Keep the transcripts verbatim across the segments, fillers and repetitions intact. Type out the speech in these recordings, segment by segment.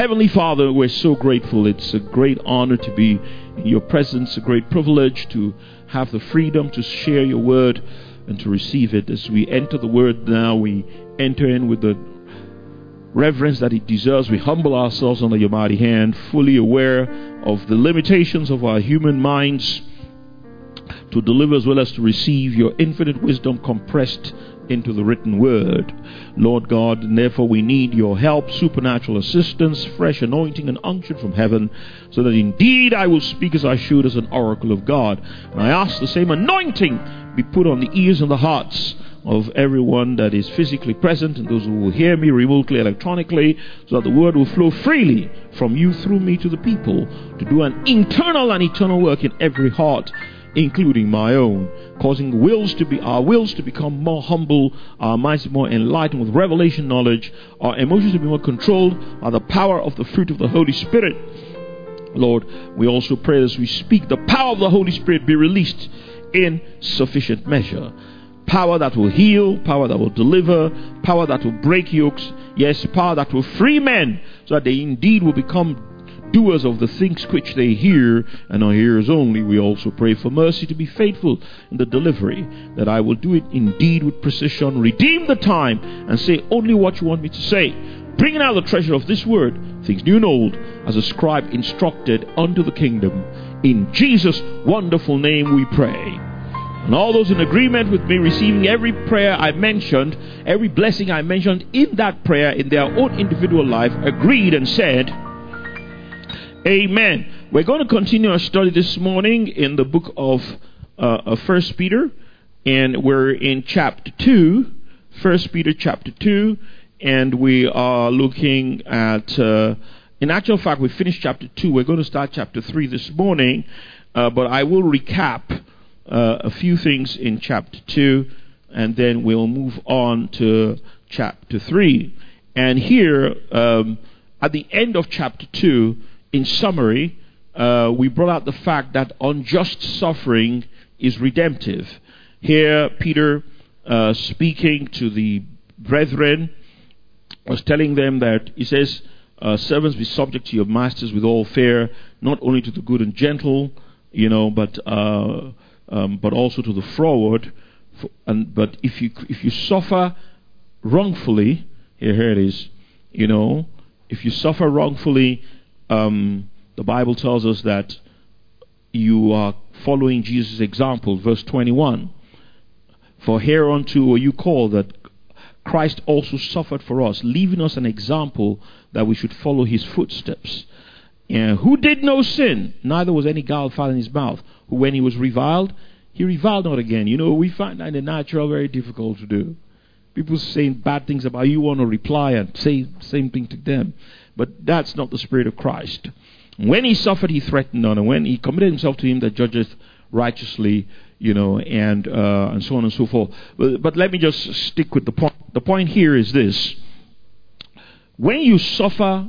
Heavenly Father, we're so grateful. It's a great honor to be in your presence, a great privilege to have the freedom to share your word and to receive it. As we enter the word now, we enter in with the reverence that it deserves. We humble ourselves under your mighty hand, fully aware of the limitations of our human minds, to deliver as well as to receive your infinite wisdom compressed into the written word. Lord God, and therefore we need your help, supernatural assistance, fresh anointing and unction from heaven, so that indeed I will speak as I should, as an oracle of God. And I ask the same anointing be put on the ears and the hearts of everyone that is physically present and those who will hear me remotely, electronically, so that the word will flow freely from you through me to the people, to do an internal and eternal work in every heart, including my own, causing wills to be our wills to become more humble, our minds more enlightened with revelation knowledge, our emotions to be more controlled by the power of the fruit of the Holy Spirit. Lord, we also pray as we speak, the power of the Holy Spirit be released in sufficient measure. Power that will heal, power that will deliver, power that will break yokes, yes, power that will free men, so that they indeed will become doers of the things which they hear, and are hearers only. We also pray for mercy to be faithful in the delivery, that I will do it indeed with precision, redeem the time, and say only what you want me to say, bringing out the treasure of this word, things new and old, as a scribe instructed unto the kingdom. In Jesus' wonderful name we pray. And all those in agreement with me receiving every prayer I mentioned, every blessing I mentioned in that prayer in their own individual life, agreed and said, Amen. We're going to continue our study this morning in the book of uh, First Peter, and we're in chapter two, First Peter chapter two, and we are looking at, uh, in actual fact, we finished chapter two. We're going to start chapter three this morning, uh, but I will recap uh, a few things in chapter two, and then we'll move on to chapter three. And here, um, at the end of chapter two, in summary, uh, we brought out the fact that unjust suffering is redemptive. Here, Peter, uh, speaking to the brethren, was telling them that, he says, uh, servants, be subject to your masters with all fear, not only to the good and gentle, you know, but uh, um, but also to the froward. For, and but if you if you suffer wrongfully, here, here it is, you know, if you suffer wrongfully, Um, the Bible tells us that you are following Jesus' example. Verse twenty-one, for hereunto are you called, that Christ also suffered for us, leaving us an example that we should follow his footsteps. And who did no sin, neither was any guile found in his mouth, who when he was reviled, he reviled not again. You know, we find that in the natural very difficult to do. People saying bad things about you, want to reply and say the same thing to them. But that's not the spirit of Christ. When he suffered, he threatened none. And when he committed himself to him that judgeth righteously, you know, and uh, and so on and so forth. But, but let me just stick with the point. The point here is this. When you suffer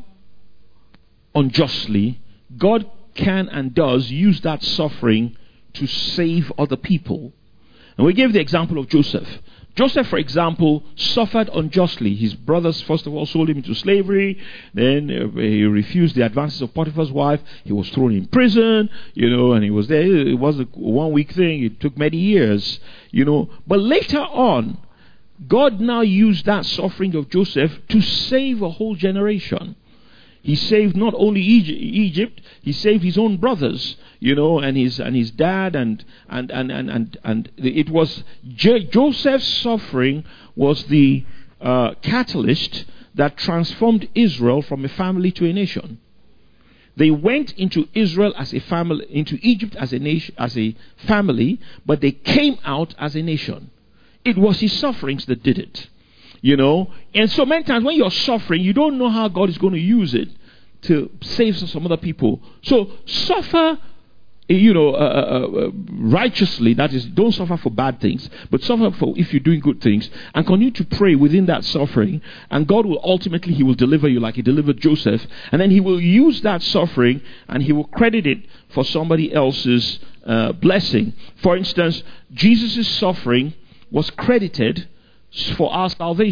unjustly, God can and does use that suffering to save other people. And we gave the example of Joseph. Joseph, for example, suffered unjustly. His brothers, first of all, sold him into slavery. Then uh, he refused the advances of Potiphar's wife. He was thrown in prison, you know, and he was there. It was a one-week thing. It took many years, you know. But later on, God now used that suffering of Joseph to save a whole generation. He saved not only Egypt, he saved his own brothers, you know, and his and his dad, and and and and and, and it was J- Joseph's suffering was the uh, catalyst that transformed Israel from a family to a nation. They went into Israel as a family, into Egypt as a nation, as a family, but they came out as a nation. It was his sufferings that did it. You know, and so many times when you're suffering, you don't know how God is going to use it to save some other people. So suffer, you know, uh, uh, righteously. That is, don't suffer for bad things, but suffer for if you're doing good things, and continue to pray within that suffering. And God will ultimately, He will deliver you like He delivered Joseph, and then He will use that suffering and He will credit it for somebody else's uh, blessing. For instance, Jesus' suffering was credited for our salvation.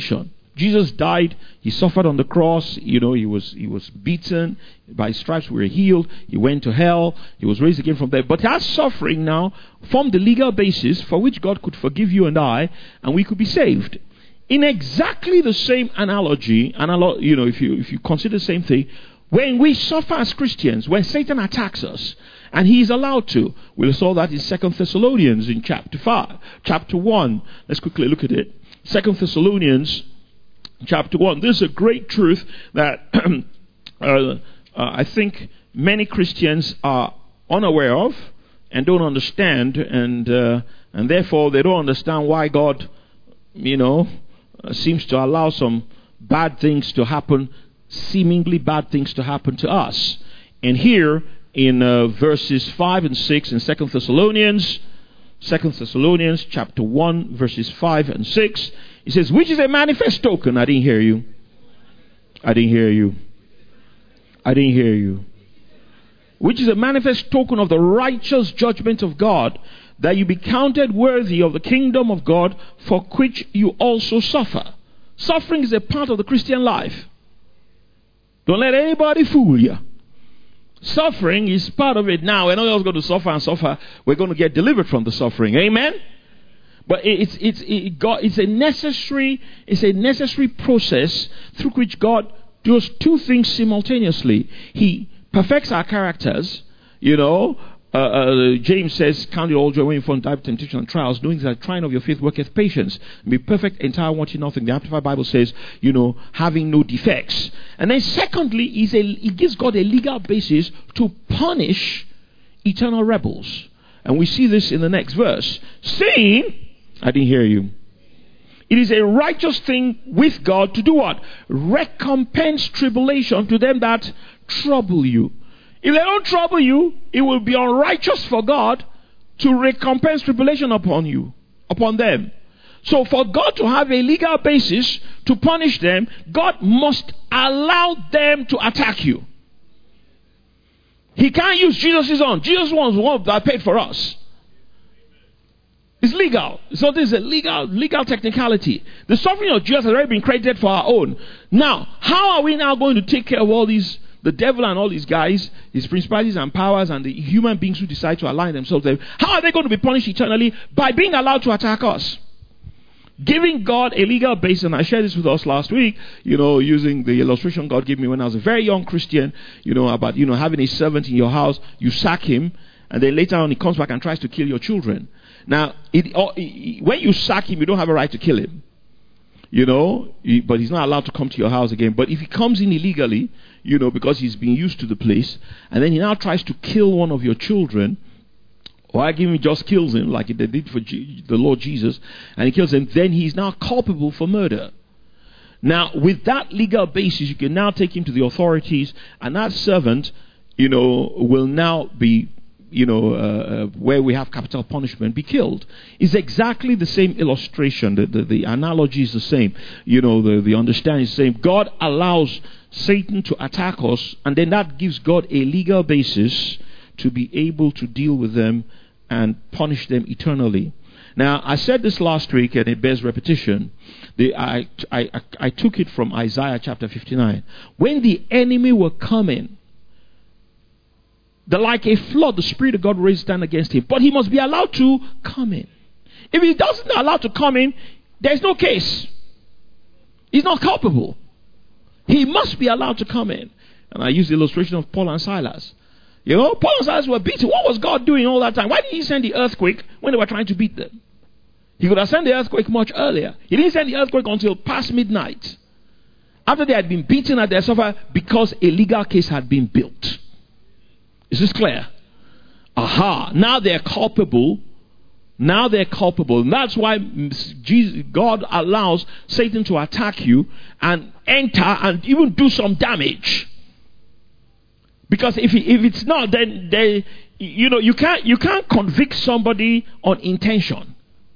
Jesus died. He suffered on the cross. You know, he was he was beaten. By his stripes we were healed. He went to hell. He was raised again from there. But that suffering now formed the legal basis for which God could forgive you and I, and we could be saved. In exactly the same analogy, analo- you know, if you if you consider the same thing, when we suffer as Christians, when Satan attacks us, and he is allowed to, we saw that in Second Thessalonians in chapter five, chapter one. Let's quickly look at it. Second Thessalonians chapter one. This is a great truth that uh, uh, I think many Christians are unaware of and don't understand, and uh, and therefore they don't understand why God, you know, uh, seems to allow some bad things to happen, seemingly bad things to happen to us. And here in uh, verses five and six in Second Thessalonians, Second Thessalonians chapter one, verses five and six, it says, which is a manifest token. I didn't hear you. I didn't hear you. I didn't hear you. Which is a manifest token of the righteous judgment of God, that you be counted worthy of the kingdom of God, for which you also suffer. Suffering is a part of the Christian life. Don't let anybody fool you. Suffering is part of it. Now, we're not just going to suffer and suffer. We're going to get delivered from the suffering. Amen? But it's it's it God, it's a necessary it's a necessary process through which God does two things simultaneously. He perfects our characters. You know, uh, uh, James says, "Count it all joy when you fall into temptation and trials, knowing that the trying of your faith worketh patience. Be perfect, entire, wanting nothing." The Amplified Bible says, you know, having no defects. And then, secondly, is a it gives God a legal basis to punish eternal rebels, and we see this in the next verse, saying, I didn't hear you. It is a righteous thing with God to do what? Recompense tribulation to them that trouble you. If they don't trouble you, it will be unrighteous for God to recompense tribulation upon you, upon them. So for God to have a legal basis to punish them, God must allow them to attack you. He can't use Jesus' own. Jesus' one's one that paid for us. It's legal. So this is a legal, legal technicality. The suffering of Jesus has already been credited for our own. Now, how are we now going to take care of all these, the devil and all these guys, his principalities and powers, and the human beings who decide to align themselves with them? How are they going to be punished eternally? By being allowed to attack us. Giving God a legal basis, and I shared this with us last week, you know, using the illustration God gave me when I was a very young Christian, you know, about, you know, having a servant in your house, you sack him, and then later on he comes back and tries to kill your children. Now, it, it, when you sack him, you don't have a right to kill him. You know, he, but he's not allowed to come to your house again. But if he comes in illegally, you know, because he's been used to the place, and then he now tries to kill one of your children, or I give him just kills him, like they did for G- the Lord Jesus, and he kills him, then he's now culpable for murder. Now, with that legal basis, you can now take him to the authorities, and that servant, you know, will now be, you know, uh, uh, where we have capital punishment, be killed. It's exactly the same illustration. The, the, the analogy is the same. You know, the, the understanding is the same. God allows Satan to attack us, and then that gives God a legal basis to be able to deal with them and punish them eternally. Now, I said this last week, and it bears repetition. The, I, I, I, I took it from Isaiah chapter fifty-nine. When the enemy were coming, the like a flood, the Spirit of God raised stand against him. But he must be allowed to come in. If he doesn't allow to come in, there's no case. He's not culpable. He must be allowed to come in. And I use the illustration of Paul and Silas. You know, Paul and Silas were beaten. What was God doing all that time? Why didn't he send the earthquake when they were trying to beat them? He could have sent the earthquake much earlier. He didn't send the earthquake until past midnight, after they had been beaten at their suffer, because a legal case had been built. Is this clear? Aha. Now they're culpable. Now they're culpable. And that's why Jesus, God allows Satan to attack you and enter and even do some damage. Because if he, if it's not, then they, you know, you can't you can't convict somebody on intention.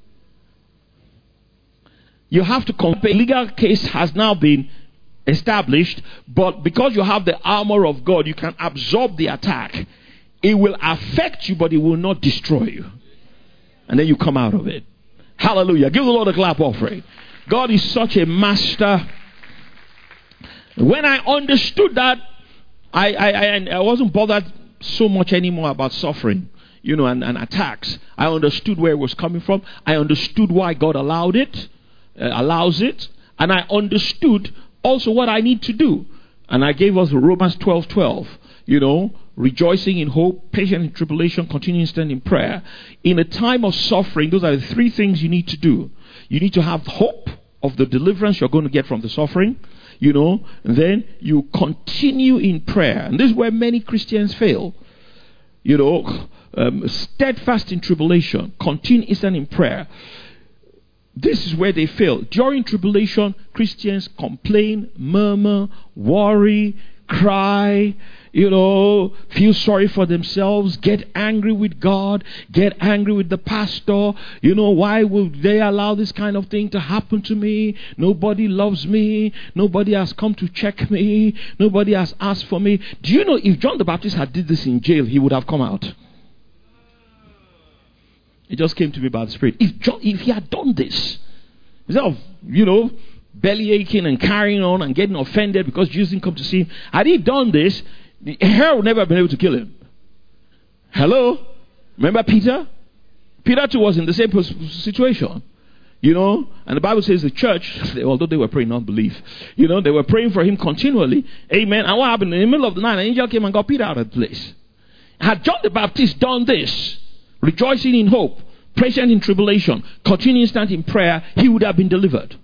You have to convict. A legal case has now been established, but because you have the armor of God, you can absorb the attack. It will affect you, but it will not destroy you. And then you come out of it. Hallelujah. Give the Lord a clap offering. God is such a master. When I understood that, I, I, I, I wasn't bothered so much anymore about suffering, you know, and, and attacks. I understood where it was coming from. I understood why God allowed it, uh, allows it. And I understood also what I need to do. And I gave us Romans twelve twelve, you know, rejoicing in hope, patient in tribulation, continuing to stand in prayer. In a time of suffering, those are the three things you need to do. You need to have hope of the deliverance you're going to get from the suffering, you know, and then you continue in prayer. And this is where many Christians fail. You know, um, steadfast in tribulation, continue instant in prayer. This is where they fail. During tribulation, Christians complain, murmur, worry, cry, you know, feel sorry for themselves, get angry with God, get angry with the pastor. You know, why would they allow this kind of thing to happen to me? Nobody loves me. Nobody has come to check me. Nobody has asked for me. Do you know if John the Baptist had did this in jail, he would have come out? It just came to me by the Spirit. If John, if he had done this, instead of, you know, belly aching and carrying on and getting offended because Jesus didn't come to see him, had he done this, Herod would never have been able to kill him. Hello? Remember Peter? Peter too was in the same situation. You know, and the Bible says the church, although they were praying non-belief, you know, they were praying for him continually. Amen. And what happened? In the middle of the night, an angel came and got Peter out of the place. Had John the Baptist done this, rejoicing in hope, patient in tribulation, continuing stand in prayer, he would have been delivered.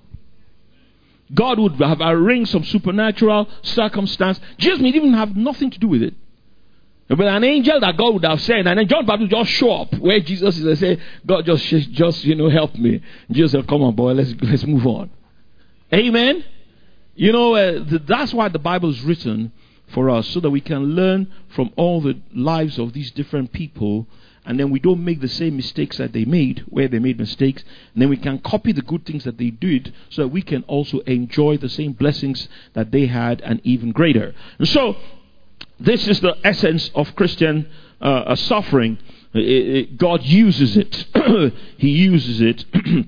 God would have arranged some supernatural circumstance. Jesus may even have nothing to do with it. But an angel that God would have sent, and then John Baptist just show up where Jesus is and say, God, just, just you know, help me. Jesus said, come on, boy, let's let's move on. Amen. You know, uh, the, that's why the Bible is written for us, so that we can learn from all the lives of these different people. And then we don't make the same mistakes that they made, where they made mistakes. And then we can copy the good things that they did, so that we can also enjoy the same blessings that they had and even greater. And so, this is the essence of Christian uh, suffering. It, it, God uses it. He uses it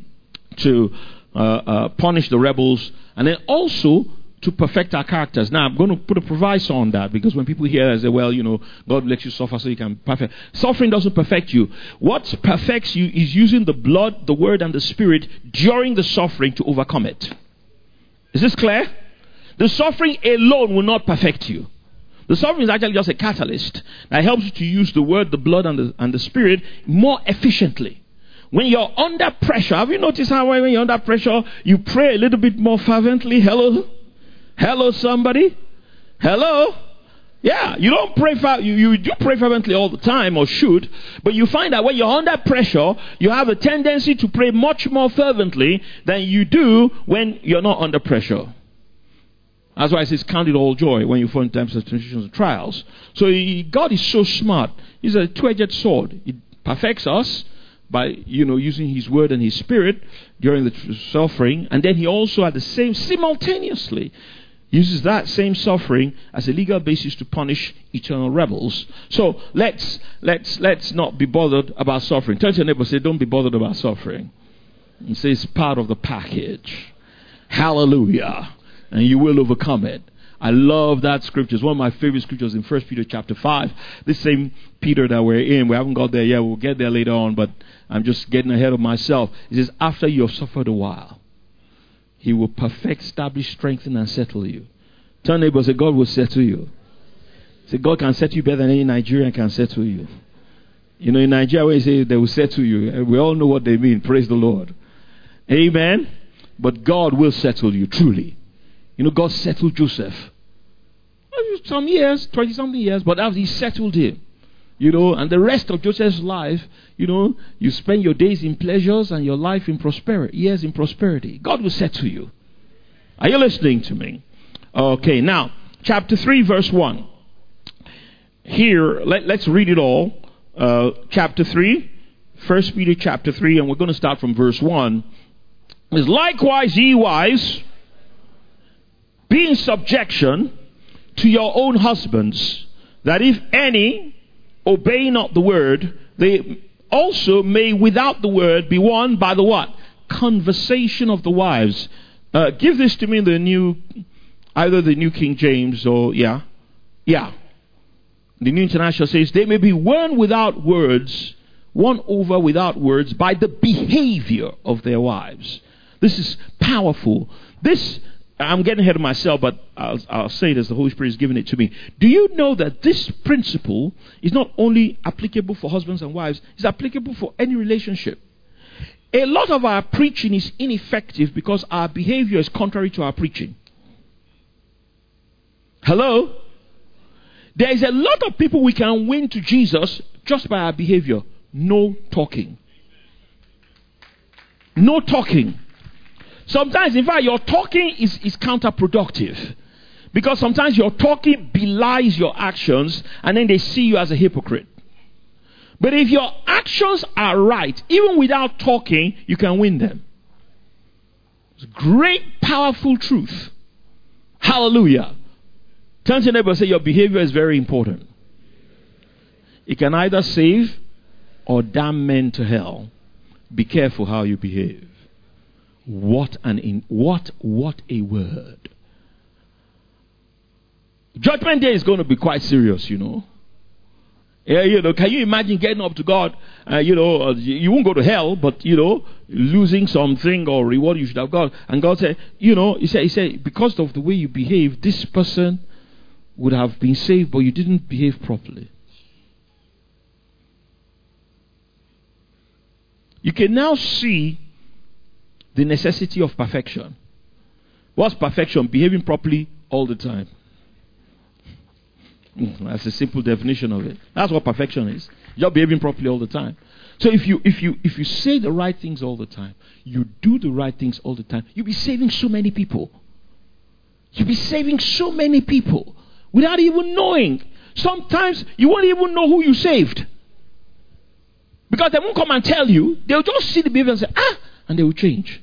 to uh, uh, punish the rebels, and then also to perfect our characters. Now, I'm going to put a proviso on that, because when people hear, they say, well, you know, God lets you suffer so you can perfect. Suffering doesn't perfect you. What perfects you is using the blood, the word, and the spirit during the suffering to overcome it. Is this clear? The suffering alone will not perfect you. The suffering is actually just a catalyst that helps you to use the word, the blood, and the, and the spirit more efficiently. When you're under pressure, have you noticed how when you're under pressure, you pray a little bit more fervently? Hello? Hello, somebody? Hello? Yeah, you don't pray for, you, you do pray fervently all the time, or should, but you find that when you're under pressure, you have a tendency to pray much more fervently than you do when you're not under pressure. That's why it says, count it all joy when you fall in times of temptations and trials. So he, God is so smart. He's a two-edged sword. He perfects us by, you know, using his word and his spirit during the suffering. And then he also, at the same, simultaneously, uses that same suffering as a legal basis to punish eternal rebels. So let's let's let's not be bothered about suffering. Tell your neighbor, say, don't be bothered about suffering. And say it's part of the package. Hallelujah. And you will overcome it. I love that scripture. It's one of my favorite scriptures in First Peter chapter five. This same Peter that we're in, we haven't got there yet. We'll get there later on, but I'm just getting ahead of myself. It says, after you have suffered a while, he will perfect, establish, strengthen, and settle you. Tell neighbor, say, God will settle you. Say, God can settle you better than any Nigerian can settle you. You know, in Nigeria, when you say they will settle you, we all know what they mean. Praise the Lord. Amen. But God will settle you, truly. You know, God settled Joseph. Some years, twenty-something years, but after he settled him. You know, and the rest of Joseph's life, you know, you spend your days in pleasures and your life in prosperity, years in prosperity. God will settle you. Are you listening to me? Okay, now, chapter three, verse one. Here, let, let's read it all. Uh, chapter three, First Peter chapter three, and we're going to start from verse one. Is likewise, ye wives, be in subjection to your own husbands, that if any obey not the word, they also may without the word be won by the what? conversation of the wives. Uh, give this to me in the new, either the New King James or, yeah, yeah. The New International says, they may be won without words, won over without words by the behavior of their wives. This is powerful. This, I'm getting ahead of myself, but I'll, I'll say it as the Holy Spirit is giving it to me. Do you know that this principle is not only applicable for husbands and wives, it's applicable for any relationship? A lot of our preaching is ineffective because our behavior is contrary to our preaching. Hello? There is a lot of people we can win to Jesus just by our behavior. No talking. No talking. Sometimes, in fact, your talking is, is counterproductive. Because sometimes your talking belies your actions and then they see you as a hypocrite. But if your actions are right, even without talking, you can win them. It's great, powerful truth. Hallelujah. Turn to your neighbor and say, your behavior is very important. It can either save or damn men to hell. Be careful how you behave. What an in, what what a word. Judgment Day is going to be quite serious, you know. Yeah, you know, can you imagine getting up to God? Uh, you know, you won't go to hell, but you know, losing something or reward you should have got. And God said, you know, He said, He said, because of the way you behave, this person would have been saved, but you didn't behave properly. You can now see the necessity of perfection. What's perfection? Behaving properly all the time. That's a simple definition of it. That's what perfection is. You're behaving properly all the time. So if you if you if you say the right things all the time, you do the right things all the time, you'll be saving so many people. You'll be saving so many people without even knowing. Sometimes you won't even know who you saved. Because they won't come and tell you. They'll just see the behavior and say, ah, and they will change.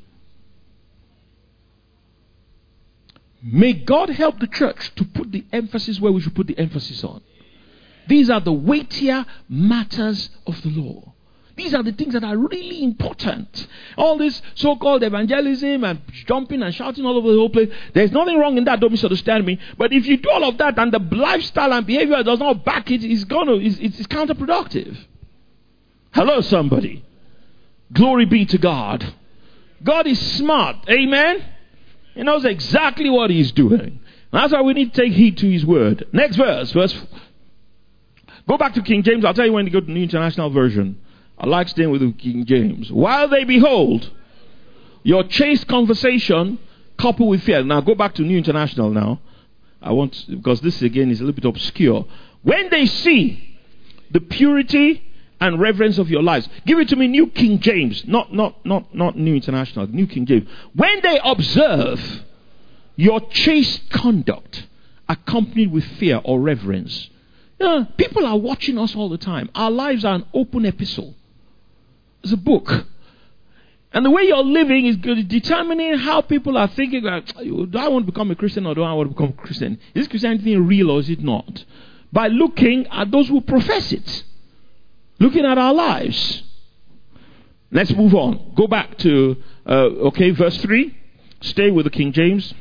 May God help the church to put the emphasis where we should put the emphasis on. These are the weightier matters of the law. These are the things that are really important. All this so-called evangelism and jumping and shouting all over the whole place, there's nothing wrong in that, don't misunderstand me. But if you do all of that and the lifestyle and behavior does not back it, it's gonna, it's, it's counterproductive. Hello, somebody. Glory be to God. God is smart. Amen. He knows exactly what He's doing. That's why we need to take heed to His word. Next verse. Verse. Go back to King James. I'll tell you when to go to the New International Version. I like staying with the King James. While they behold your chaste conversation coupled with fear. Now go back to New International now. I want, because this again is a little bit obscure. When they see the purity and reverence of your lives. Give it to me, New King James, not not not not New International, New King James. When they observe your chaste conduct accompanied with fear or reverence. You know, people are watching us all the time. Our lives are an open epistle. It's a book. And the way you're living is determining how people are thinking, do I want to become a Christian or do I want to become a Christian? Is Christianity real or is it not? By looking at those who profess it. Looking at our lives. Let's move on. Go back to, uh, okay, verse three. Stay with the King James.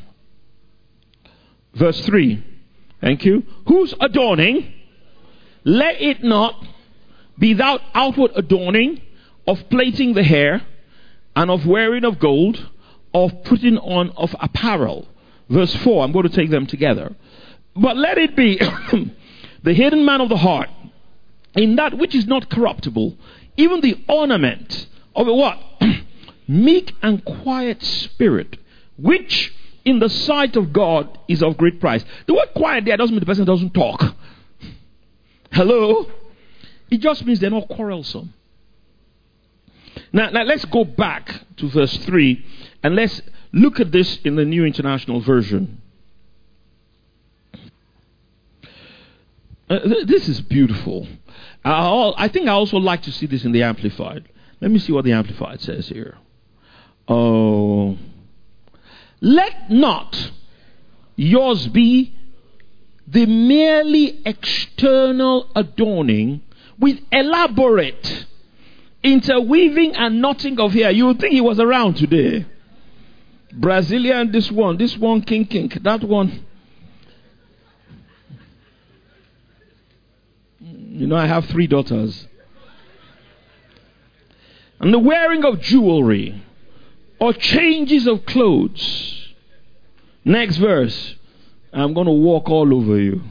Verse three. Thank you. Whose adorning? Let it not be without outward adorning of plaiting the hair and of wearing of gold, of putting on of apparel. Verse four. I'm going to take them together. But let it be the hidden man of the heart, in that which is not corruptible, even the ornament of a what? Meek and quiet spirit, which in the sight of God is of great price. The word quiet there doesn't mean the person doesn't talk. Hello? It just means they're not quarrelsome. Now, now let's go back to verse three and let's look at this in the New International Version. Uh, th- this is beautiful. Uh, I think I also like to see this in the Amplified. Let me see what the Amplified says here. Oh, let not yours be the merely external adorning with elaborate interweaving and knotting of hair. You would think he was around today. Brazilian, this one, this one, king, king, that one. You know, I have three daughters. And the wearing of jewelry or changes of clothes. Next verse. I'm going to walk all over you.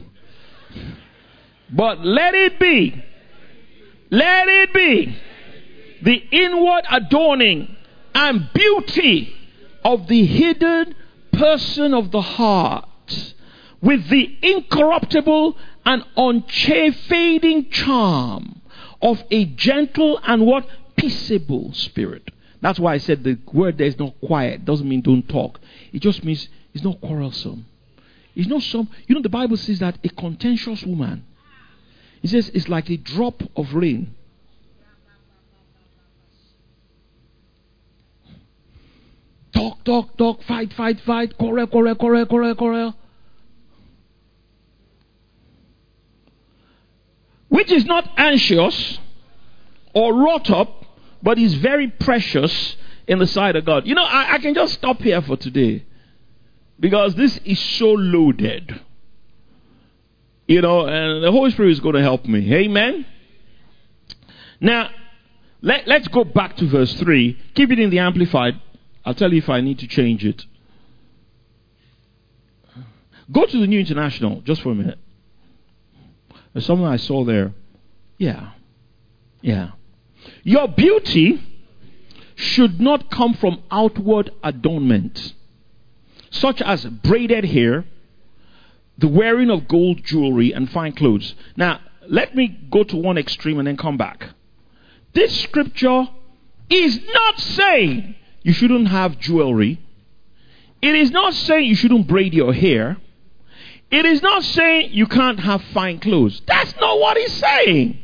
But let it be, let it be the inward adorning and beauty of the hidden person of the heart, with the incorruptible and unfading charm of a gentle and what? Peaceable spirit. That's why I said the word there is not quiet. Doesn't mean don't talk. It just means it's not quarrelsome. It's not some, you know, the Bible says that a contentious woman, it says it's like a drop of rain. Talk, talk, talk, fight, fight, fight, quarrel, quarrel, quarrel, quarrel, quarrel. Which is not anxious or wrought up, but is very precious in the sight of God. You know, I, I can just stop here for today, because this is so loaded. You know, and the Holy Spirit is going to help me. Amen. Now, let, let's go back to verse three. Keep it in the Amplified. I'll tell you if I need to change it. Go to the New International just for a minute. There's something I saw there. Yeah. Yeah. Your beauty should not come from outward adornment, such as braided hair, the wearing of gold jewelry, and fine clothes. Now, let me go to one extreme and then come back. This scripture is not saying you shouldn't have jewelry. It is not saying you shouldn't braid your hair. It is not saying you can't have fine clothes. That's not what it's saying.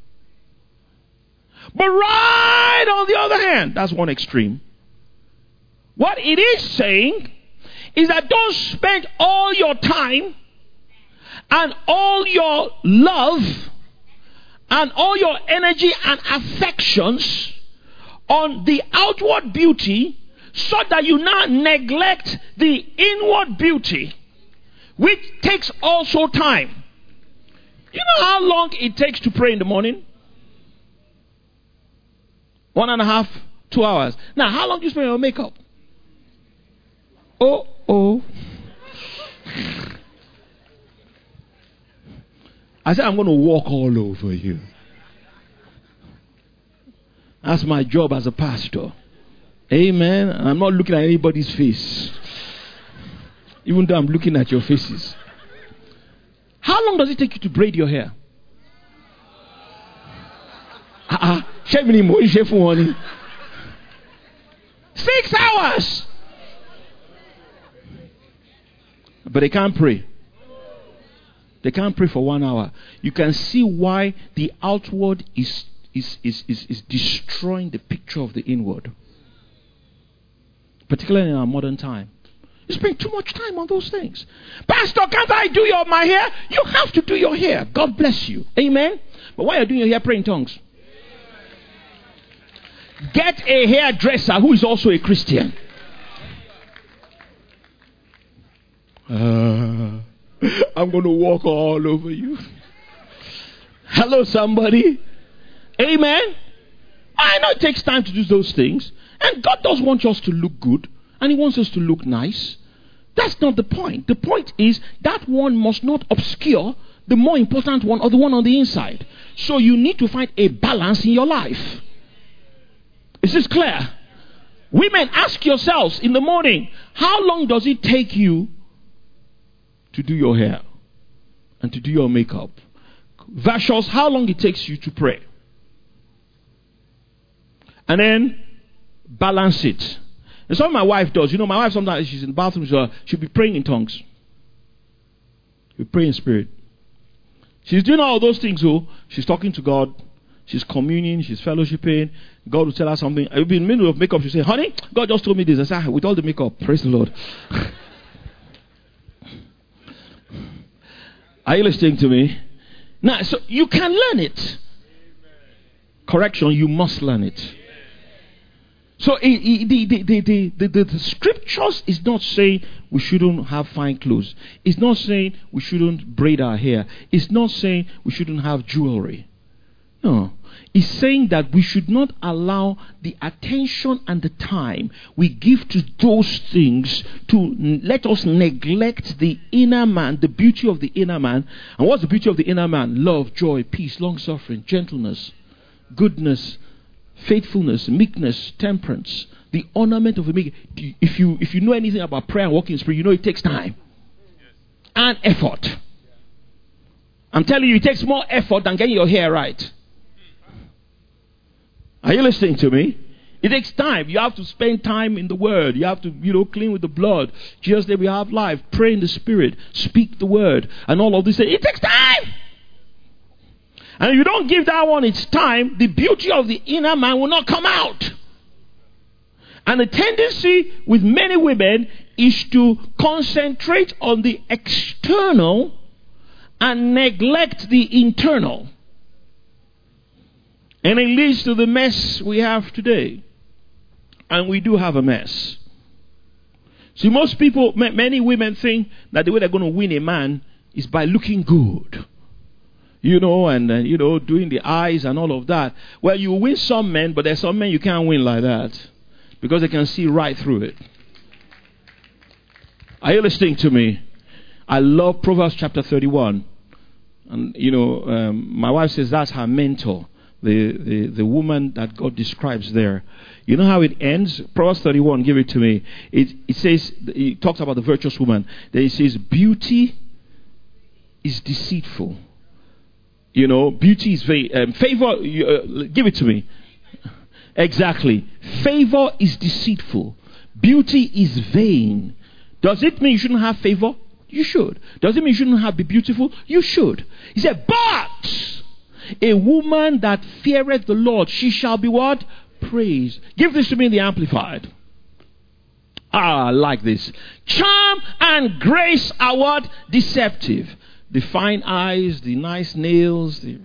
But right on the other hand, that's one extreme. What it is saying is that don't spend all your time and all your love and all your energy and affections on the outward beauty, so that you now neglect the inward beauty, which takes also time. You know how long it takes to pray in the morning? One and a half, two hours. Now, how long do you spend on your makeup? Oh, oh. I said, I'm going to walk all over you. That's my job as a pastor. Amen. I'm not looking at anybody's face, even though I'm looking at your faces. How long does it take you to braid your hair? Uh-uh. Six hours. But they can't pray. They can't pray for one hour. You can see why the outward is is is is, is destroying the picture of the inward. Particularly in our modern time. You spend too much time on those things. Pastor, can't I do your my hair? You have to do your hair. God bless you. Amen. But while you're doing your hair, pray in tongues. Get a hairdresser who is also a Christian. Uh, I'm going to walk all over you. Hello, somebody. Amen. I know it takes time to do those things. And God does want us to look good. And He wants us to look nice. That's not the point. The point is that one must not obscure the more important one or the one on the inside. So you need to find a balance in your life. Is this clear? Women, ask yourselves in the morning, how long does it take you to do your hair and to do your makeup? Versus how long it takes you to pray. And then balance it. And something my wife does. You know, my wife sometimes she's in the bathroom, so she'll be praying in tongues. She'll pray in spirit. She's doing all those things, so she's talking to God. She's communing, she's fellowshipping. God will tell her something. I'll be in the middle of makeup. She'll say, honey, God just told me this. I said, with all the makeup, praise the Lord. Are you listening to me? Now, so you can learn it. Correction, you must learn it. So it, it, the, the, the, the, the, the scriptures is not saying we shouldn't have fine clothes. It's not saying we shouldn't braid our hair. It's not saying we shouldn't have jewelry. No. It's saying that we should not allow the attention and the time we give to those things to n- let us neglect the inner man, the beauty of the inner man. And what's the beauty of the inner man? Love, joy, peace, long-suffering, gentleness, goodness, faithfulness, meekness, temperance, the ornament of a meek. If you if you know anything about prayer and walking in spirit, you know it takes time and effort. I'm telling you, it takes more effort than getting your hair right. Are you listening to me? It takes time. You have to spend time in the word. You have to, you know, clean with the blood. Jesus said we have life. Pray in the spirit. Speak the word. And all of this. It takes time. And if you don't give that one its time, the beauty of the inner man will not come out. And the tendency with many women is to concentrate on the external and neglect the internal. And it leads to the mess we have today. And we do have a mess. See, most people, many women think that the way they're going to win a man is by looking good. You know, and, uh, you know, doing the eyes and all of that. Well, you win some men, but there's some men you can't win like that. Because they can see right through it. Are you listening to me? I love Proverbs chapter thirty-one. And, you know, um, my wife says that's her mentor. The, the, the woman that God describes there. You know how it ends? Proverbs thirty-one, give it to me. It, it says, it talks about the virtuous woman. Then it says, beauty is deceitful. You know, beauty is very, um, favor, uh, give it to me. Exactly. Favor is deceitful. Beauty is vain. Does it mean you shouldn't have favor? You should. Does it mean you shouldn't have be beautiful? You should. He said, but a woman that feareth the Lord, she shall be what? Praised. Give this to me in the Amplified. Ah, I like this. Charm and grace are what? Deceptive. The fine eyes, the nice nails. The...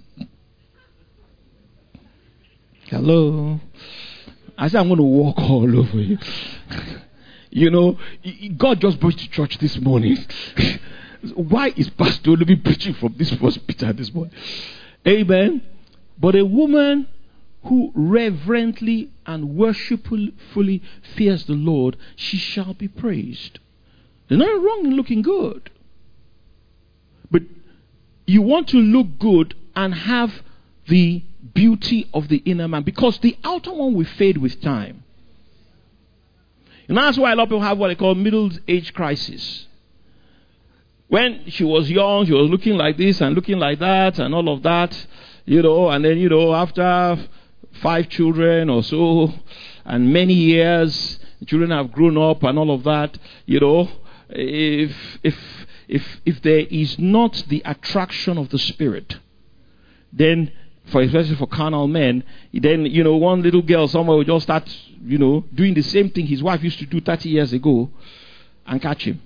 Hello. I said I'm going to walk all over you. You know, God just brought you to church this morning. Why is Pastor Olubi preaching from this first Peter this morning? Amen. But a woman who reverently and worshipfully fears the Lord, she shall be praised. There's nothing wrong in looking good. But you want to look good and have the beauty of the inner man, because the outer one will fade with time. And that's why a lot of people have what they call middle age crisis. When she was young, she was looking like this and looking like that and all of that, you know, and then, you know, after five children or so and many years, the children have grown up and all of that, you know, if if if if there is not the attraction of the spirit, then for especially for carnal men, then, you know, one little girl somewhere will just start, you know, doing the same thing his wife used to do thirty years ago and catch him.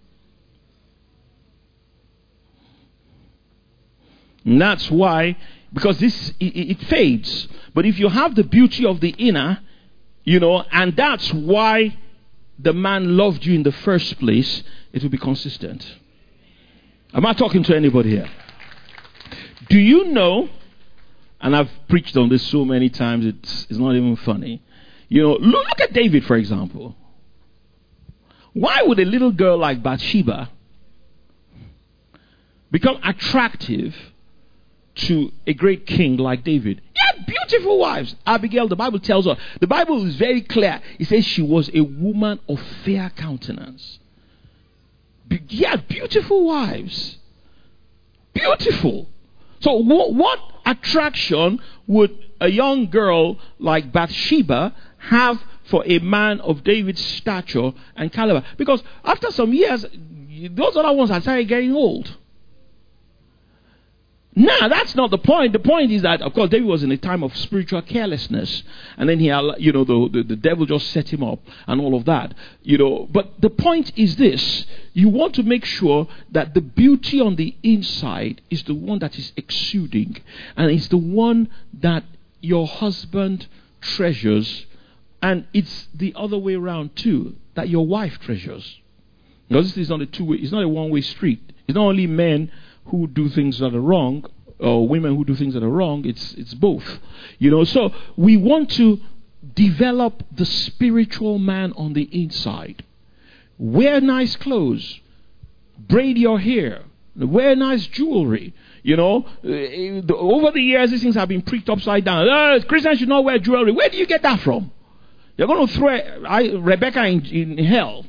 And that's why, because this, it, it fades. But if you have the beauty of the inner, you know, and that's why the man loved you in the first place, it will be consistent. Am I talking to anybody here? Do you know, and I've preached on this so many times, it's, it's not even funny. You know, look, look at David, for example. Why would a little girl like Bathsheba become attractive to a great king like David? He had beautiful wives. Abigail, the Bible tells us. The Bible is very clear. It says she was a woman of fair countenance. He had beautiful wives. Beautiful. So what, what attraction would a young girl like Bathsheba have for a man of David's stature and caliber? Because after some years, those other ones are started getting old. Now, that's not the point. The point is that, of course, David was in a time of spiritual carelessness. And then he, you know, the, the, the devil just set him up and all of that. You know, but the point is this. You want to make sure that the beauty on the inside is the one that is exuding. And it's the one that your husband treasures, and it's the other way around too, that your wife treasures. Because this is not a two-way, it's not a one-way street. It's not only men who do things that are wrong, or women who do things that are wrong, it's it's both. You know, so we want to develop the spiritual man on the inside. Wear nice clothes, braid your hair, wear nice jewelry. You know, uh, over the years, these things have been preached upside down. Oh, Christians should not wear jewelry. Where do you get that from? You're going to throw I, Rebecca in, in hell.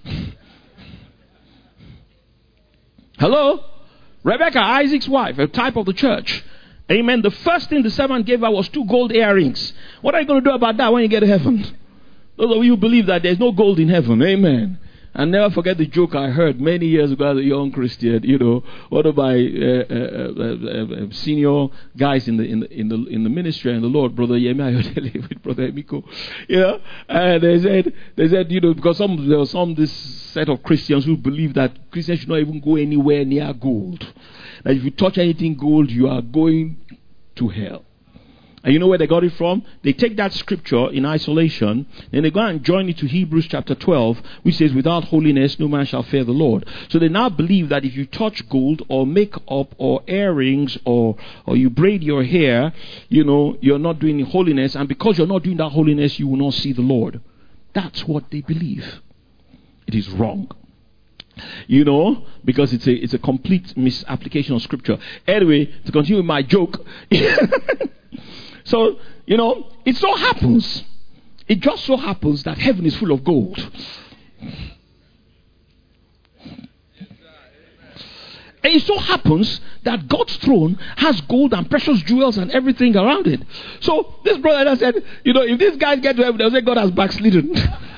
Hello? Rebecca, Isaac's wife, a type of the church. Amen. The first thing the servant gave her was two gold earrings. What are you going to do about that when you get to heaven? Those of you who believe that there's no gold in heaven. Amen. And never forget the joke I heard many years ago as a young Christian. You know, one of my uh, uh, uh, uh, senior guys in the in the in the in the ministry and the Lord, Brother Yemi Ayodele with Brother Emiko. You know, and they said they said you know because some there was some this set of Christians who believe that Christians should not even go anywhere near gold. That if you touch anything gold, you are going to hell. And you know where they got it from? They take that scripture in isolation, then they go and join it to Hebrews chapter twelve, which says, without holiness no man shall fear the Lord. So they now believe that if you touch gold or makeup or earrings or, or you braid your hair, you know, you're not doing holiness. And because you're not doing that holiness, you will not see the Lord. That's what they believe. It is wrong. You know, because it's a it's a complete misapplication of scripture. Anyway, to continue with my joke. So, you know, it so happens, it just so happens that heaven is full of gold. And it so happens that God's throne has gold and precious jewels and everything around it. So this brother said, you know, if these guys get to heaven, they'll say God has backslidden.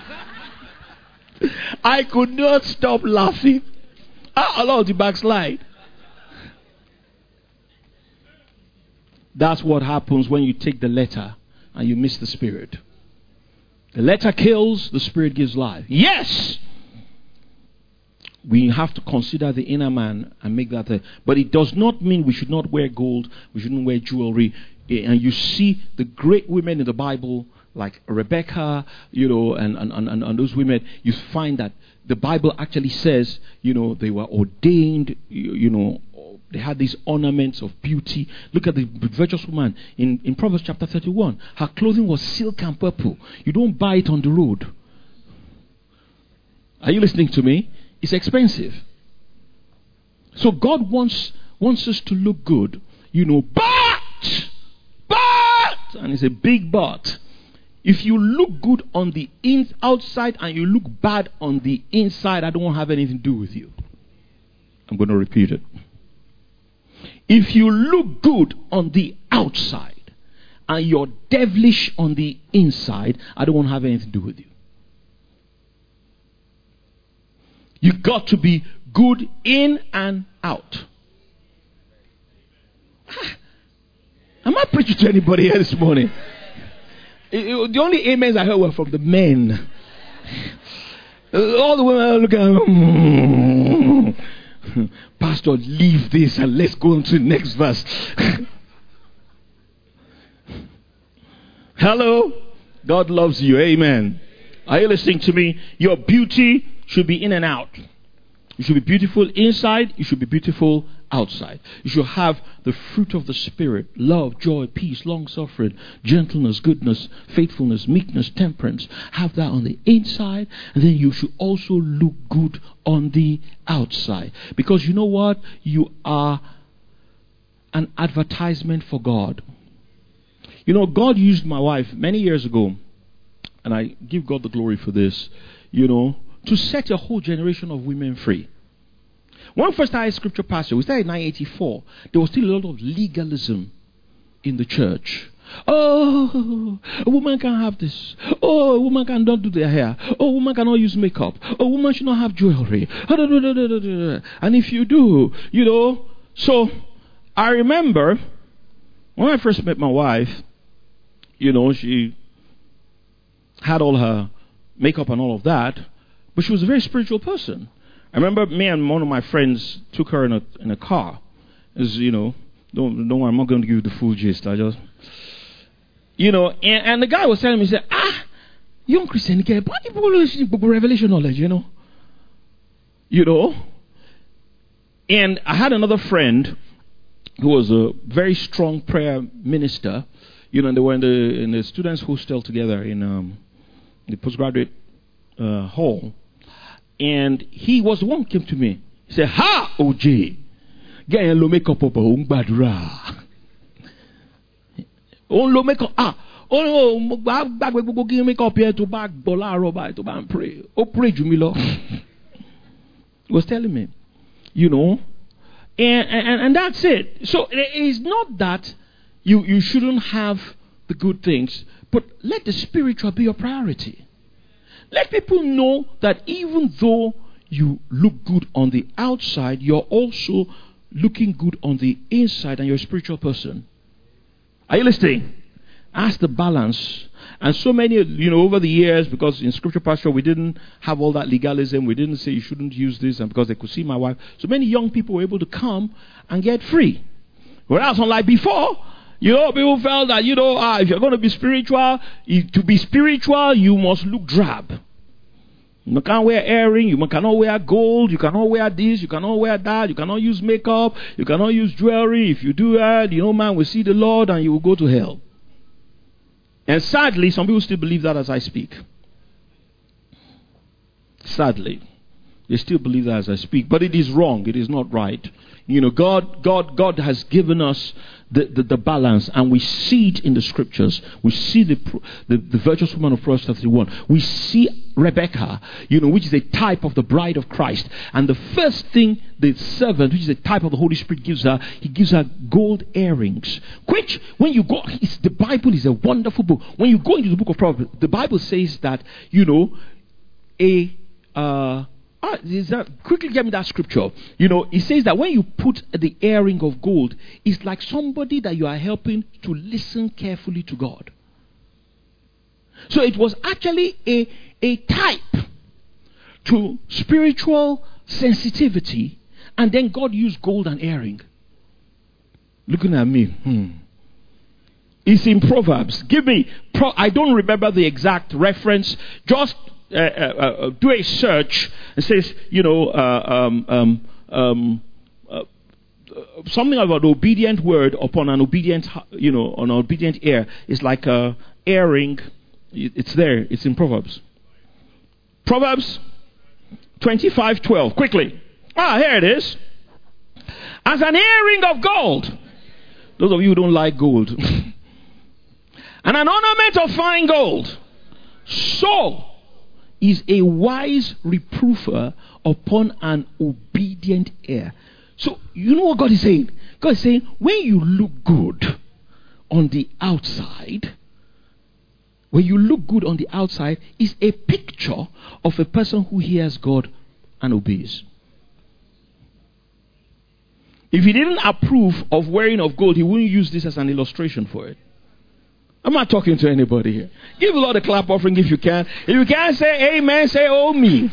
I could not stop laughing. How allowed to backslide? That's what happens when you take the letter and you miss the spirit. The letter kills, the spirit gives life. Yes! We have to consider the inner man and make that a, but it does not mean we should not wear gold, we shouldn't wear jewelry. And you see the great women in the Bible, like Rebecca, you know, and, and, and, and those women, you find that the Bible actually says, you know, they were ordained, you, you know, they had these ornaments of beauty. Look at the virtuous woman in, in Proverbs chapter thirty-one. Her clothing was silk and purple. You don't buy it on the road. Are you listening to me? It's expensive. So God wants wants us to look good. You know, but, but, and it's a big but. If you look good on the in, outside and you look bad on the inside, I don't have anything to do with you. I'm going to repeat it. If you look good on the outside and you're devilish on the inside, I don't want to have anything to do with you. You've got to be good in and out. Am I preaching to anybody here this morning? It, it, the only amens I heard were from the men. All the women are looking at me. Pastor, leave this and let's go on to the next verse. Hello? God loves you. Amen. Are you listening to me? Your beauty should be in and out. You should be beautiful inside. You should be beautiful outside. You should have the fruit of the Spirit: love, joy, peace, long-suffering, gentleness, goodness, faithfulness, meekness, temperance. Have that on the inside, and then you should also look good on the outside. Because you know what? You are an advertisement for God. You know, God used my wife many years ago, and I give God the glory for this, you know, to set a whole generation of women free. When we first started Scripture Pastor, we started in nineteen eighty-four. There was still a lot of legalism in the church. Oh, a woman can't have this. Oh, a woman cannot do their hair. Oh, a woman cannot use makeup. Oh, a woman should not have jewelry. And if you do, you know. So, I remember when I first met my wife, you know, she had all her makeup and all of that, but she was a very spiritual person. I remember me and one of my friends took her in a in a car. As you know, don't don't worry, I'm not going to give you the full gist. I just You know, and, and the guy was telling me, he said, ah, young Christian, get revelation knowledge, you know. You know. And I had another friend who was a very strong prayer minister. You know, and they were in the in the students' hostel together in um, the postgraduate uh, hall. And he was the one who came to me. He said, ha, O J, get a low makeup up, oh, badra. Oh, low makeup, ah, oh, no, back, we go give make up here to back, bola, roba, to back and pray. Oh, pray, Jumilo. He was telling me, you know, and, and, and that's it. So it is not that you, you shouldn't have the good things, but let the spiritual be your priority. Let people know that even though you look good on the outside, you're also looking good on the inside and you're a spiritual person. Are you listening? Ask the balance. And so many, you know, over the years, because in scripture pasture we didn't have all that legalism, we didn't say you shouldn't use this, and because they could see my wife, so many young people were able to come and get free. Whereas unlike before, you know, people felt that, you know, ah, if you're going to be spiritual, if, to be spiritual, you must look drab. You can't wear earring, you cannot wear gold, you cannot wear this, you cannot wear that, you cannot use makeup, you cannot use jewelry. If you do that, you know, man will see the Lord and you will go to hell. And sadly, some people still believe that as I speak. Sadly. They still believe that as I speak. But it is wrong. It is not right. You know, God God, God has given us the, the, the balance. And we see it in the scriptures. We see the, the, the virtuous woman of Proverbs thirty-one. We see Rebecca, you know, which is a type of the bride of Christ. And the first thing the servant, which is a type of the Holy Spirit, gives her, he gives her gold earrings. Which, when you go, it's, the Bible is a wonderful book. When you go into the book of Proverbs, the Bible says that, you know, a... Uh, Ah, is that, quickly get me that scripture. You know, it says that when you put the earring of gold, it's like somebody that you are helping to listen carefully to God. So it was actually a, a type to spiritual sensitivity, and then God used gold and earring. Looking at me. Hmm. It's in Proverbs. Give me, pro- I don't remember the exact reference. Just Uh, uh, uh, do a search and says, you know, uh, um, um, um, uh, something about an obedient word upon an obedient, you know, an obedient ear is like a earring. It's there. It's in Proverbs. Proverbs twenty-five twelve. Quickly. Ah, here it is. As an earring of gold. Those of you who don't like gold. And an ornament of fine gold. So is a wise reprover upon an obedient ear. So, you know what God is saying? God is saying, when you look good on the outside, when you look good on the outside, is a picture of a person who hears God and obeys. If he didn't approve of wearing of gold, he wouldn't use this as an illustration for it. I'm not talking to anybody here. Give the Lord a clap offering if you can. If you can't say amen, say oh me.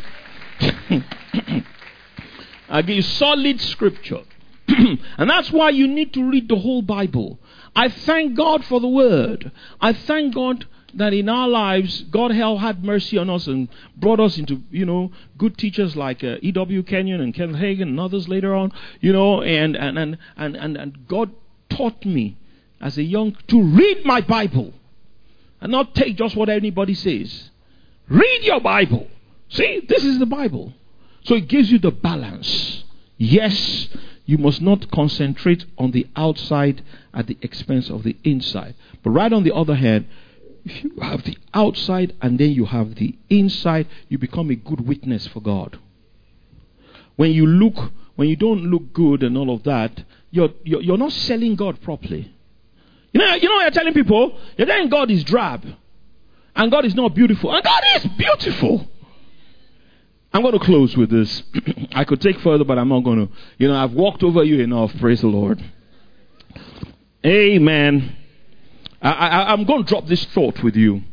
I'll give you solid scripture. And that's why you need to read the whole Bible. I thank God for the word. I thank God that in our lives, God had mercy on us and brought us into, you know, good teachers like uh, E W Kenyon and Kenneth Hagin and others later on, you know, and, and, and, and, and, and God taught me as a young, to read my Bible and not take just what anybody says. Read your Bible. See, this is the Bible. So it gives you the balance. Yes, you must not concentrate on the outside at the expense of the inside. But right on the other hand, if you have the outside and then you have the inside, you become a good witness for God. When you look, when you don't look good and all of that, you're, you're, you're not selling God properly. You know, you know, you're telling people, you're telling God is drab. And God is not beautiful. And God is beautiful. I'm going to close with this. I could take further, but I'm not going to. You know, I've walked over you enough. Praise the Lord. Amen. I, I, I'm going to drop this thought with you.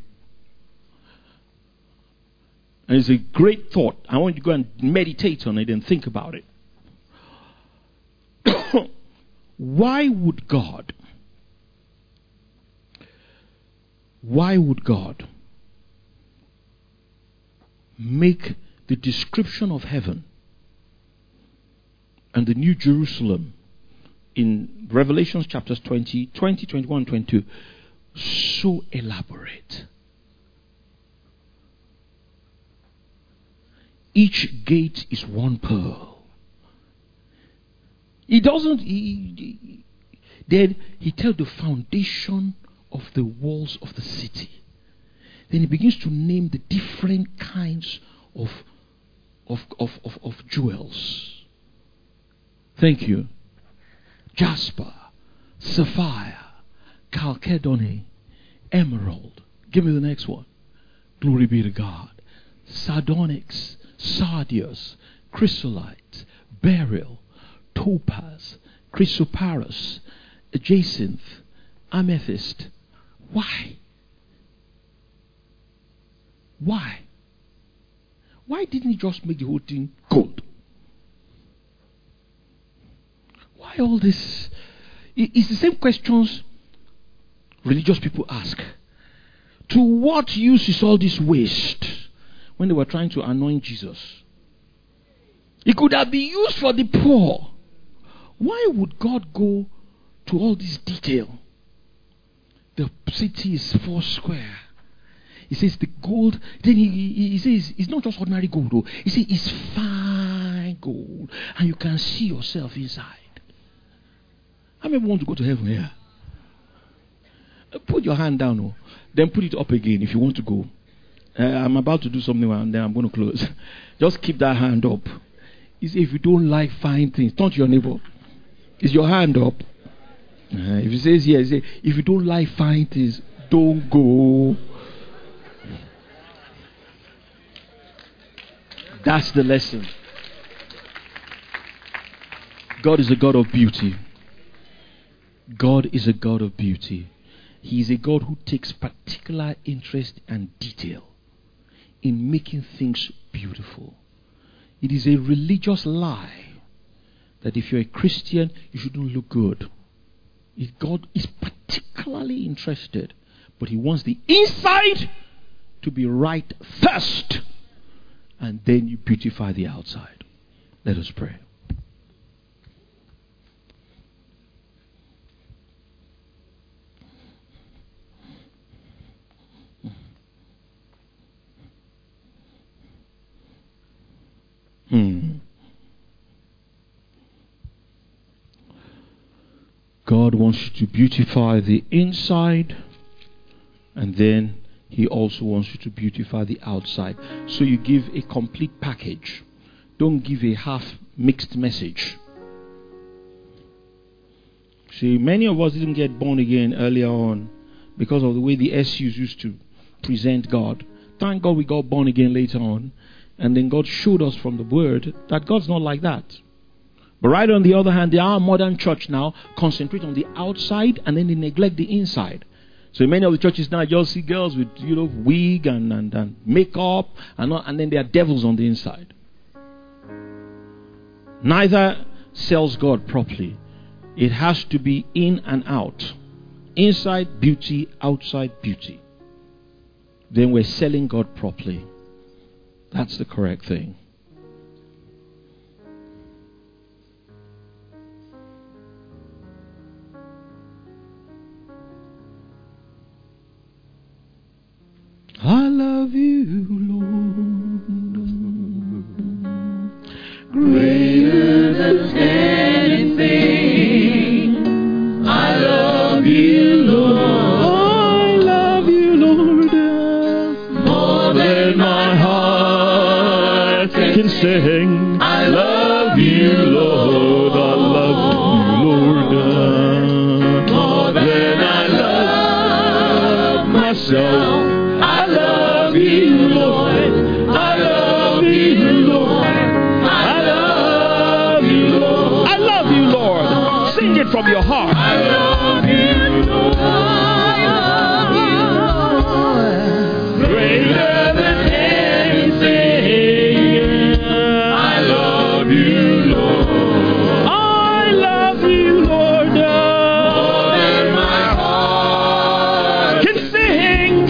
And it's a great thought. I want you to go and meditate on it and think about it. Why would God Why would God make the description of heaven and the New Jerusalem in Revelation chapters twenty, twenty, twenty-one, twenty-two so elaborate? Each gate is one pearl. He doesn't, he, he, then he tells the foundation of the walls of the city. Then he begins to name the different kinds of, of, of, of, of jewels. Thank you. Jasper, sapphire, chalcedony, emerald. Give me the next one. Glory be to God. Sardonyx, sardius, chrysolite, beryl, topaz, chrysoparis, jacinth, amethyst. Why? Why? Why didn't he just make the whole thing gold? Why all this? It's the same questions religious people ask. To what use is all this waste? When they were trying to anoint Jesus, it could have been used for the poor. Why would God go to all this detail? The city is four square. He says the gold. Then he, he, he says it's not just ordinary gold. Though. He says it's fine gold, and you can see yourself inside. How many want to go to heaven here? Put your hand down, oh. Then put it up again if you want to go. Uh, I'm about to do something and then I'm going to close. Just keep that hand up. He says, if you don't like fine things, turn to your neighbor. Is your hand up? Uh, if he says yes, yeah, if you don't like fine things, don't go. That's the lesson. God is a God of beauty. God is a God of beauty. He is a God who takes particular interest and detail in making things beautiful. It is a religious lie that if you're a Christian, you shouldn't look good. If God is particularly interested, but he wants the inside to be right first, and then you beautify the outside. Let us pray. Hmm. God wants you to beautify the inside, and then he also wants you to beautify the outside. So you give a complete package. Don't give a half mixed message. See, many of us didn't get born again earlier on because of the way the S Us used to present God. Thank God we got born again later on. And then God showed us from the word that God's not like that. But right on the other hand, our modern church now concentrate on the outside and then they neglect the inside. So in many of the churches now, you'll see girls with, you know, wig and, and, and makeup, and, and then there are devils on the inside. Neither sells God properly. It has to be in and out. Inside beauty, outside beauty. Then we're selling God properly. That's the correct thing. I love you, Lord, greater than anything. I love you, Lord. I love you, Lord, more than my heart can sing. I love you, Lord. I love you, Lord, more than I love myself. I love you, Lord. I love you, Lord. I love you, Lord. I love you, Lord. Sing it from your heart. I love you, Lord. I love you, Lord. Greater than anything. I love you, Lord. I love you, Lord. More than my heart can sing.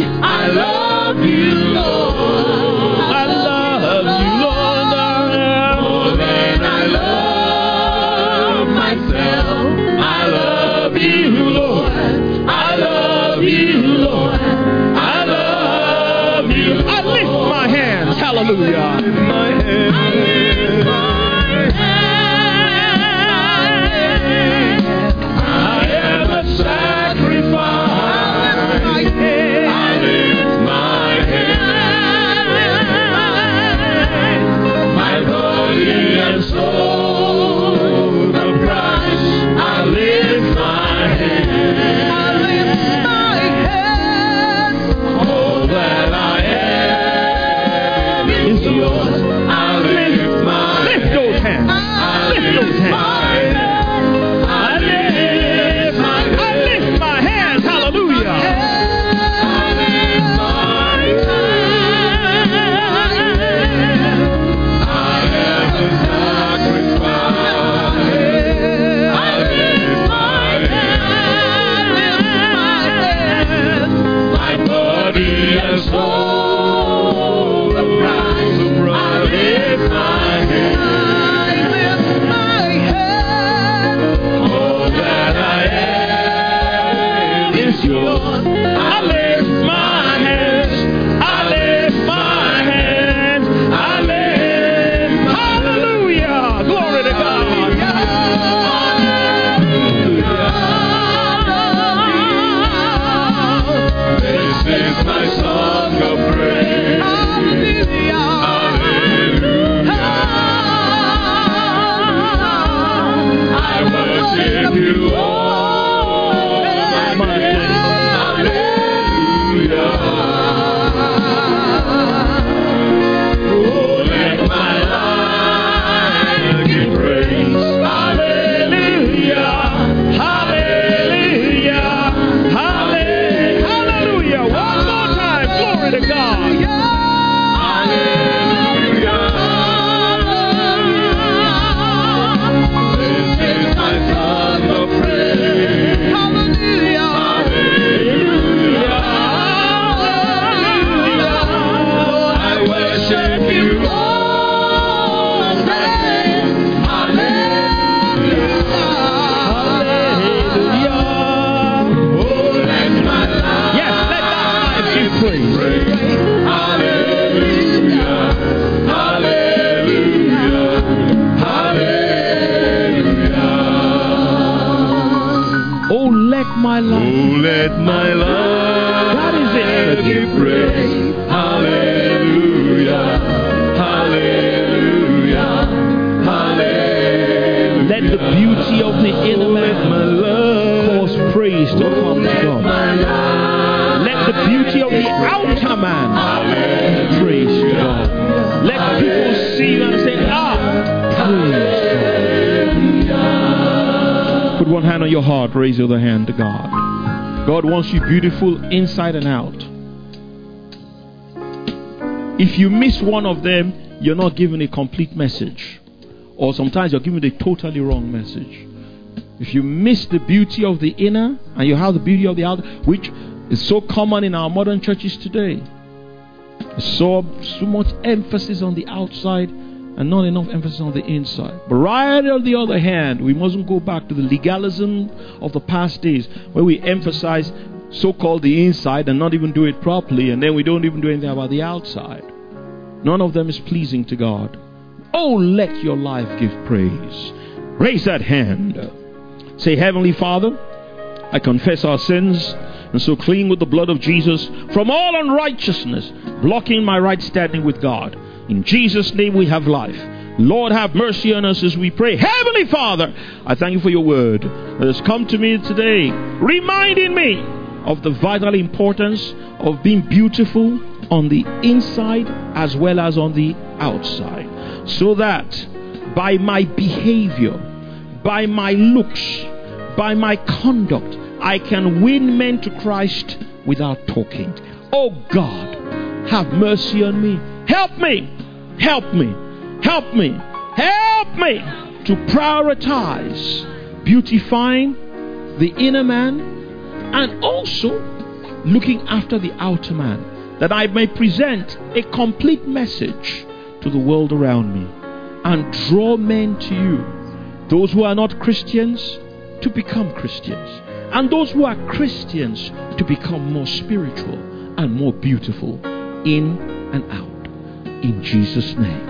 yours. I lift my hands. I lift my hands. I lift. Hallelujah. Glory to God. This is my song of praise. Hallelujah. Hallelujah. I worship you, oh my God. Hallelujah. Oh, let my life give praise. Hallelujah. Hallelujah. Hallelujah. Hallelujah. One more time. Glory to God. Hallelujah. This is my song of praise. Hallelujah. Hallelujah. Hallelujah. I worship you, Lord. Hallelujah. Hallelujah. Oh, let my life. Yes, let that life give praise. Hallelujah. Hallelujah. Hallelujah. Oh, let my life. Oh, let my life. That is it. Give praise. Hallelujah. Hallelujah. Hallelujah. Let the beauty of the inner man cause praise to come to God. Let the beauty of the outer man praise God. Let people see you and say, ah, praise God. Put one hand on your heart, raise the other hand to God. God wants you beautiful inside and out. If you miss one of them, you're not given a complete message. Or sometimes you're given a totally wrong message. If you miss the beauty of the inner and you have the beauty of the outer, which is so common in our modern churches today. So, so much emphasis on the outside and not enough emphasis on the inside. But right on the other hand, we mustn't go back to the legalism of the past days where we emphasize so-called the inside and not even do it properly, and then we don't even do anything about the outside. None of them is pleasing to God. Oh, let your life give praise. Raise that hand. Say, Heavenly Father, I confess our sins and so clean with the blood of Jesus from all unrighteousness, blocking my right standing with God. In Jesus' name we have life. Lord, have mercy on us as we pray. Heavenly Father, I thank you for your word that has come to me today, reminding me of the vital importance of being beautiful on the inside as well as on the outside, so that by my behavior, by my looks, by my conduct, I can win men to Christ without talking. Oh God, have mercy on me. Help me, help me, help me, help me to prioritize beautifying the inner man and also looking after the outer man, that I may present a complete message to the world around me and draw men to you. Those who are not Christians to become Christians, and those who are Christians to become more spiritual and more beautiful in and out. In Jesus' name.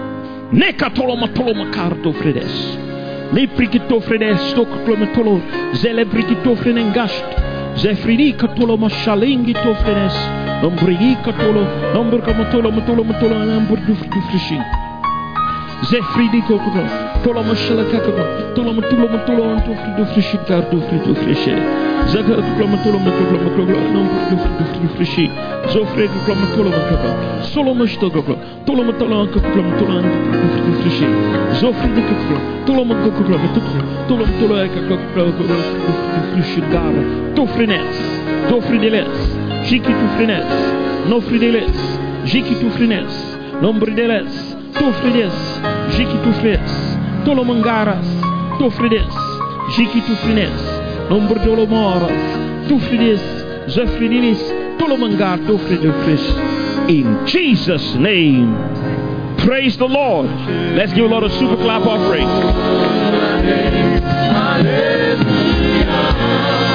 Zefridi katolo mashalingi tofrenes, nombrigi katolo, nomber kamatolo matolo matolo number dufrishin. Zefridi katolo, tolo mashala katolo, tolo matolo matolo dufrishin car dufrishin. Zaka matolo matolo matolo number dufrishin. Zofre matolo matolo, solo mashtogo, tolo matolo katolo matolo dufrishin. Zofridi katolo, tolo matolo matolo, tolo matolo katolo dufrishin gara. Tofrenes, tofrideles, jiki tofrenes, nofrideles, jiki tofrenes, nombrideles, tofrides, jiki tofrenes, tolomangaras, tofrides, jiki tofrenes, nombridolomoras, tofrides, zefridilis, tolomangar, tofridofris. In Jesus' name, praise the Lord. Let's give a lot of super clap offering. Hallelujah.